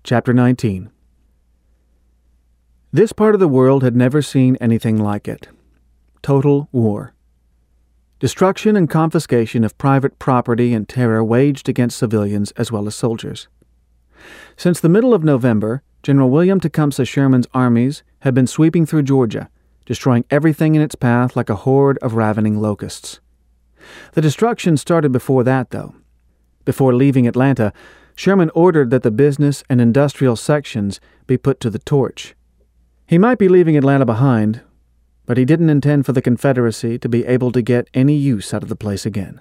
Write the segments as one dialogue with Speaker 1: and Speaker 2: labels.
Speaker 1: Chapter 19. This part of the world had never seen anything like it. Total war. Destruction and confiscation of private property and terror waged against civilians as well as soldiers. Since the middle of November, General William Tecumseh Sherman's armies had been sweeping through Georgia, destroying everything in its path like a horde of ravening locusts. The destruction started before that, though. Before leaving Atlanta, Sherman ordered that the business and industrial sections be put to the torch. He might be leaving Atlanta behind, but he didn't intend for the Confederacy to be able to get any use out of the place again.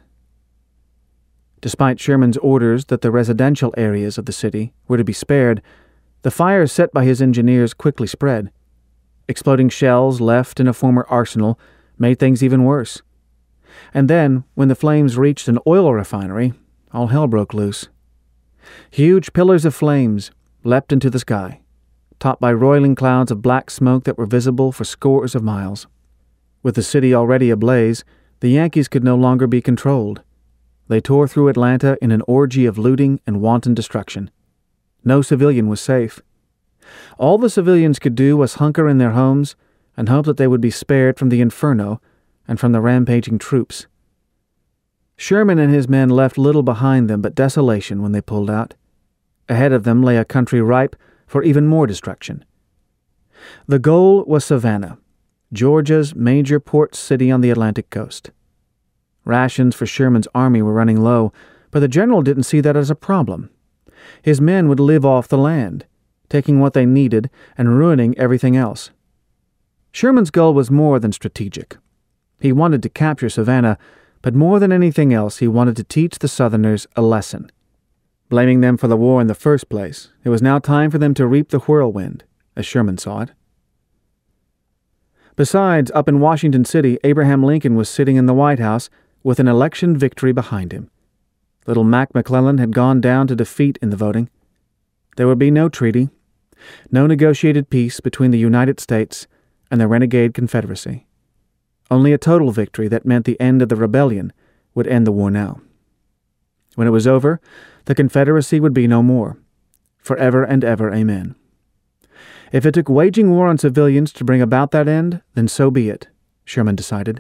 Speaker 1: Despite Sherman's orders that the residential areas of the city were to be spared, the fires set by his engineers quickly spread. Exploding shells left in a former arsenal made things even worse. And then, when the flames reached an oil refinery, all hell broke loose. Huge pillars of flames leapt into the sky, topped by roiling clouds of black smoke that were visible for scores of miles. With the city already ablaze, the Yankees could no longer be controlled. They tore through Atlanta in an orgy of looting and wanton destruction. No civilian was safe. All the civilians could do was hunker in their homes and hope that they would be spared from the inferno and from the rampaging troops. Sherman and his men left little behind them but desolation when they pulled out. Ahead of them lay a country ripe for even more destruction. The goal was Savannah, Georgia's major port city on the Atlantic coast. Rations for Sherman's army were running low, but the general didn't see that as a problem. His men would live off the land, taking what they needed and ruining everything else. Sherman's goal was more than strategic. He wanted to capture Savannah, but more than anything else, he wanted to teach the Southerners a lesson. Blaming them for the war in the first place, it was now time for them to reap the whirlwind, as Sherman saw it. Besides, up in Washington City, Abraham Lincoln was sitting in the White House with an election victory behind him. Little Mac McClellan had gone down to defeat in the voting. There would be no treaty, no negotiated peace between the United States and the renegade Confederacy. Only a total victory that meant the end of the rebellion would end the war now. When it was over, the Confederacy would be no more. Forever and ever, amen. If it took waging war on civilians to bring about that end, then so be it, Sherman decided.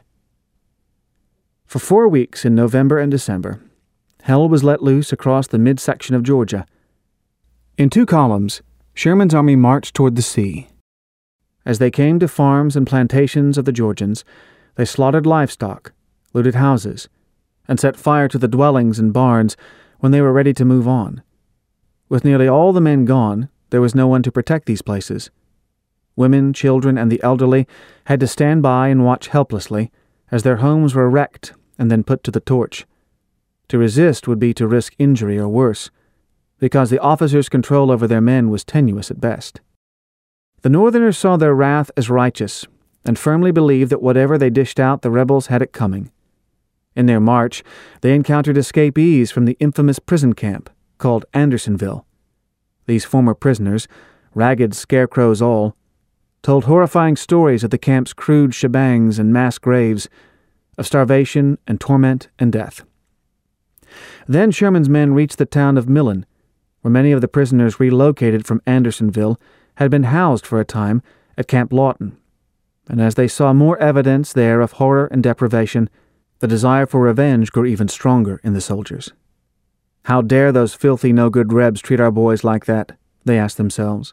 Speaker 1: For 4 weeks in November and December, hell was let loose across the midsection of Georgia. In 2 columns, Sherman's army marched toward the sea. As they came to farms and plantations of the Georgians, they slaughtered livestock, looted houses, and set fire to the dwellings and barns when they were ready to move on. With nearly all the men gone, there was no one to protect these places. Women, children, and the elderly had to stand by and watch helplessly as their homes were wrecked and then put to the torch. To resist would be to risk injury or worse, because the officers' control over their men was tenuous at best. The Northerners saw their wrath as righteous and firmly believed that whatever they dished out, the rebels had it coming. In their march, they encountered escapees from the infamous prison camp called Andersonville. These former prisoners, ragged scarecrows all, told horrifying stories of the camp's crude shebangs and mass graves, of starvation and torment and death. Then Sherman's men reached the town of Millen, where many of the prisoners relocated from Andersonville had been housed for a time at Camp Lawton. And as they saw more evidence there of horror and deprivation, the desire for revenge grew even stronger in the soldiers. How dare those filthy no-good Rebs treat our boys like that, they asked themselves.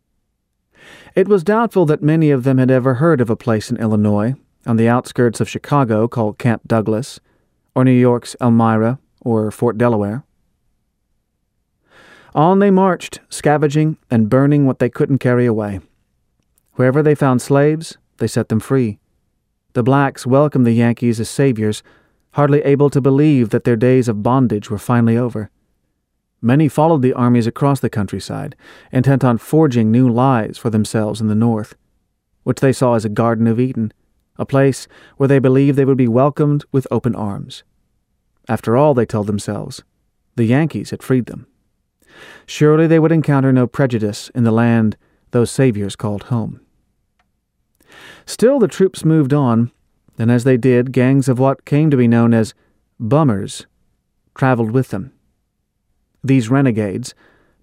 Speaker 1: It was doubtful that many of them had ever heard of a place in Illinois, on the outskirts of Chicago called Camp Douglas, or New York's Elmira, or Fort Delaware. On they marched, scavenging and burning what they couldn't carry away. Wherever they found slaves, they set them free. The blacks welcomed the Yankees as saviors, hardly able to believe that their days of bondage were finally over. Many followed the armies across the countryside, intent on forging new lives for themselves in the North, which they saw as a Garden of Eden, a place where they believed they would be welcomed with open arms. After all, they told themselves, the Yankees had freed them. Surely they would encounter no prejudice in the land those saviors called home. Still, the troops moved on, and as they did, gangs of what came to be known as bummers traveled with them. These renegades,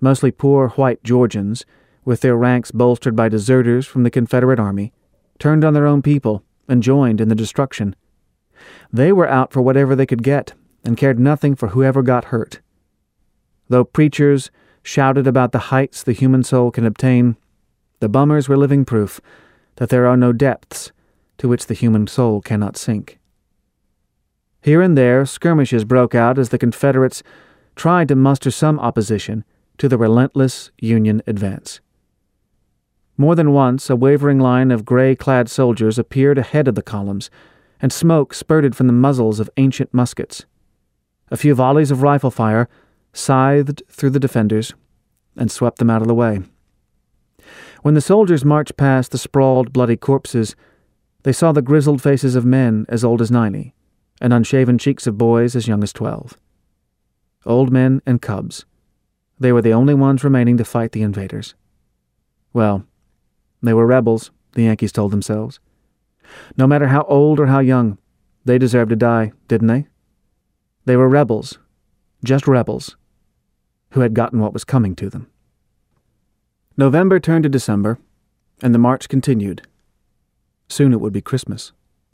Speaker 1: mostly poor white Georgians, with their ranks bolstered by deserters from the Confederate Army, turned on their own people and joined in the destruction. They were out for whatever they could get and cared nothing for whoever got hurt. Though preachers shouted about the heights the human soul can obtain, the bummers were living proof that there are no depths to which the human soul cannot sink. Here and there, skirmishes broke out as the Confederates tried to muster some opposition to the relentless Union advance. More than once, a wavering line of gray-clad soldiers appeared ahead of the columns, and smoke spurted from the muzzles of ancient muskets. A few volleys of rifle fire scythed through the defenders and swept them out of the way. When the soldiers marched past the sprawled, bloody corpses, they saw the grizzled faces of men as old as 90, and unshaven cheeks of boys as young as 12. Old men and cubs. They were the only ones remaining to fight the invaders. Well, they were rebels, the Yankees told themselves. No matter how old or how young, they deserved to die, didn't they? They were rebels, just rebels, who had gotten what was coming to them. November turned to December, and the march continued. Soon it would be Christmas.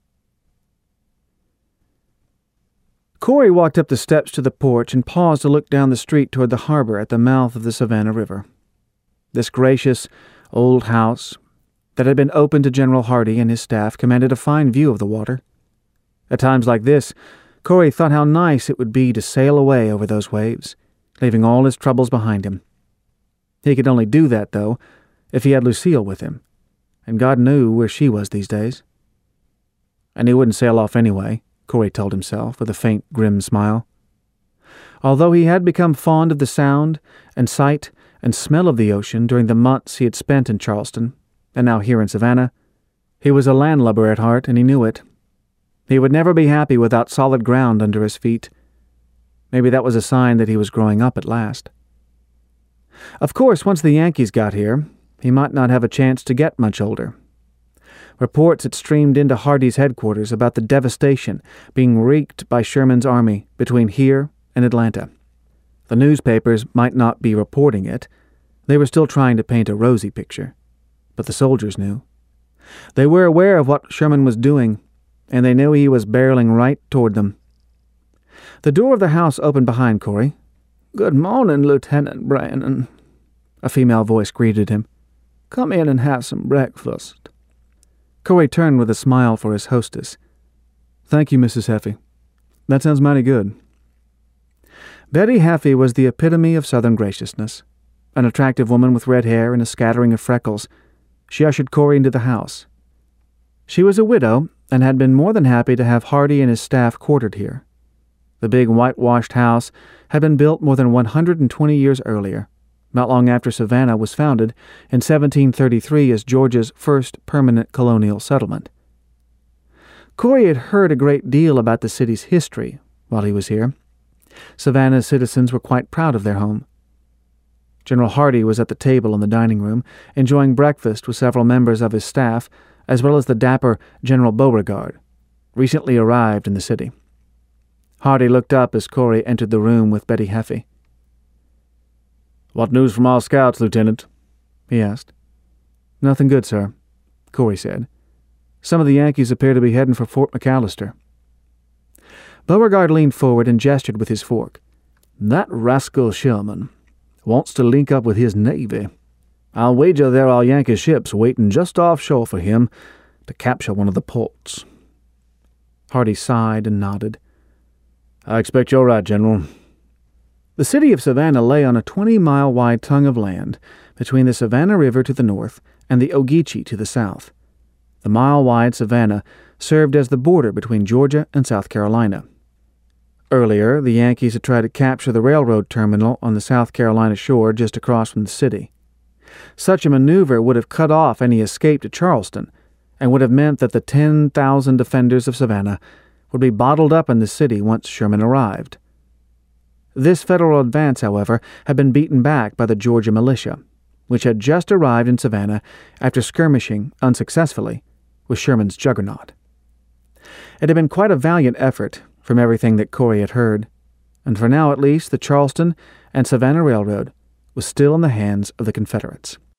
Speaker 1: Corey walked up the steps to the porch and paused to look down the street toward the harbor at the mouth of the Savannah River. This gracious, old house that had been open to General Hardee and his staff commanded a fine view of the water. At times like this, Corey thought how nice it would be to sail away over those waves, leaving all his troubles behind him. He could only do that, though, if he had Lucille with him, and God knew where she was these days. And he wouldn't sail off anyway, Corey told himself with a faint, grim smile. Although he had become fond of the sound and sight and smell of the ocean during the months he had spent in Charleston, and now here in Savannah, he was a landlubber at heart, and he knew it. He would never be happy without solid ground under his feet. Maybe that was a sign that he was growing up at last. Of course, once the Yankees got here, he might not have a chance to get much older. Reports had streamed into Hardee's headquarters about the devastation being wreaked by Sherman's army between here and Atlanta. The newspapers might not be reporting it. They were still trying to paint a rosy picture. But the soldiers knew. They were aware of what Sherman was doing, and they knew he was barreling right toward them. The door of the house opened behind Corey. "Good morning, Lieutenant Brannon," a female voice greeted him. "Come in and have some breakfast." Corey turned with a smile for his hostess. "Thank you, Mrs. Heffy. That sounds mighty good." Betty Heffy was the epitome of Southern graciousness. An attractive woman with red hair and a scattering of freckles. She ushered Corey into the house. She was a widow and had been more than happy to have Hardee and his staff quartered here. The big whitewashed house had been built more than 120 years earlier, not long after Savannah was founded in 1733 as Georgia's first permanent colonial settlement. Corey had heard a great deal about the city's history while he was here. Savannah's citizens were quite proud of their home. General Hardee was at the table in the dining room, enjoying breakfast with several members of his staff, as well as the dapper General Beauregard, recently arrived in the city. Hardee looked up as Corey entered the room with Betty Heffy. "What news from our scouts, Lieutenant?" he asked. "Nothing good, sir," Corey said. "Some of the Yankees appear to be heading for Fort McAllister." Beauregard leaned forward and gestured with his fork. "That rascal Sherman wants to link up with his Navy. I'll wager there are Yankee ships waiting just offshore for him to capture one of the ports." Hardee sighed and nodded. "I expect you're right, General." The city of Savannah lay on a 20-mile-wide tongue of land between the Savannah River to the north and the Ogeechee to the south. The mile-wide Savannah served as the border between Georgia and South Carolina. Earlier, the Yankees had tried to capture the railroad terminal on the South Carolina shore just across from the city. Such a maneuver would have cut off any escape to Charleston and would have meant that the 10,000 defenders of Savannah would be bottled up in the city once Sherman arrived. This federal advance, however, had been beaten back by the Georgia militia, which had just arrived in Savannah after skirmishing unsuccessfully with Sherman's juggernaut. It had been quite a valiant effort, from everything that Corey had heard, and for now at least the Charleston and Savannah Railroad was still in the hands of the Confederates.